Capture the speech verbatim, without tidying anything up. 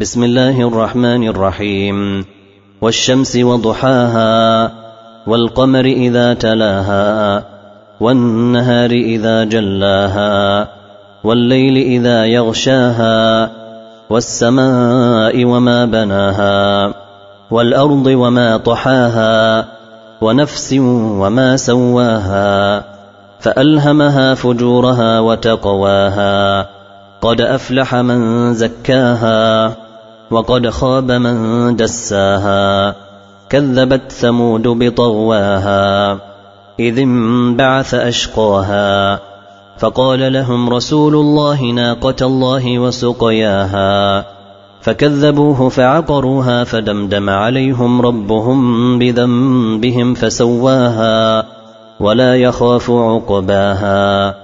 بسم الله الرحمن الرحيم. والشمس وضحاها والقمر إذا تلاها والنهار إذا جلاها والليل إذا يغشاها والسماء وما بناها والأرض وما طحاها ونفس وما سواها فألهمها فجورها وتقواها قد أفلح من زكاها وقد خاب من دساها كذبت ثمود بطغواها إذ انبعث أشقاها فقال لهم رسول الله ناقة الله وسقياها فكذبوه فعقروها فدمدم عليهم ربهم بذنبهم فسواها ولا يخاف عقباها